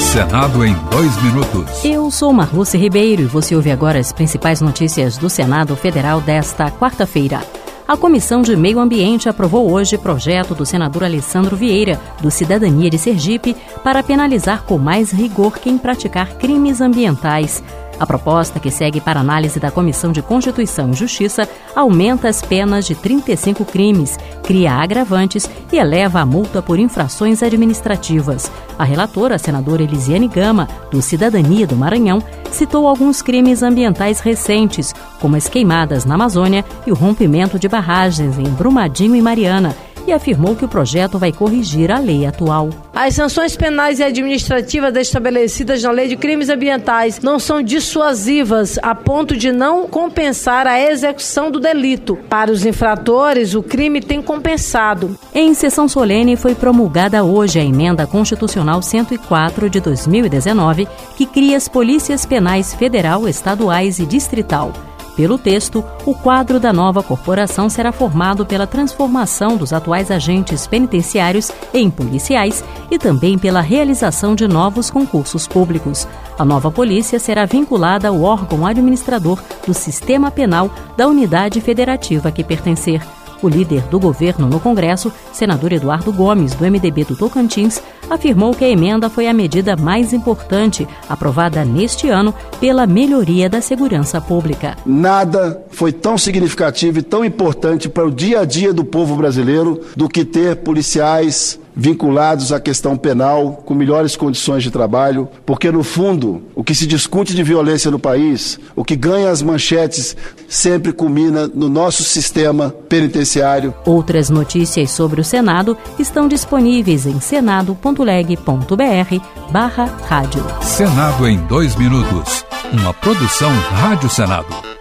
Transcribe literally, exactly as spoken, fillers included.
Senado em dois minutos. Eu sou Marluce Ribeiro e você ouve agora as principais notícias do Senado Federal desta quarta-feira. A Comissão de Meio Ambiente aprovou hoje projeto do senador Alessandro Vieira, do Cidadania de Sergipe, para penalizar com mais rigor quem praticar crimes ambientais. A proposta, que segue para análise da Comissão de Constituição e Justiça, aumenta as penas de trinta e cinco crimes, cria agravantes e eleva a multa por infrações administrativas. A relatora, a senadora Elisiane Gama, do Cidadania do Maranhão, citou alguns crimes ambientais recentes, como as queimadas na Amazônia e o rompimento de barragens em Brumadinho e Mariana, e afirmou que o projeto vai corrigir a lei atual. As sanções penais e administrativas estabelecidas na Lei de Crimes Ambientais não são dissuasivas a ponto de não compensar a execução do delito. Para os infratores, o crime tem compensado. Em sessão solene foi promulgada hoje a Emenda Constitucional cento e quatro de dois mil e dezenove, que cria as polícias penais federal, estaduais e distrital. Pelo texto, o quadro da nova corporação será formado pela transformação dos atuais agentes penitenciários em policiais e também pela realização de novos concursos públicos. A nova polícia será vinculada ao órgão administrador do sistema penal da unidade federativa a que pertencer. O líder do governo no Congresso, senador Eduardo Gomes, do M D B do Tocantins, afirmou que a emenda foi a medida mais importante aprovada neste ano pela melhoria da segurança pública. Nada foi tão significativo e tão importante para o dia a dia do povo brasileiro do que ter policiais vinculados à questão penal, com melhores condições de trabalho, porque no fundo, o que se discute de violência no país, o que ganha as manchetes, sempre culmina no nosso sistema penitenciário. Outras notícias sobre o Senado estão disponíveis em senado ponto leg ponto br barra rádio. Senado em dois minutos. Uma produção Rádio Senado.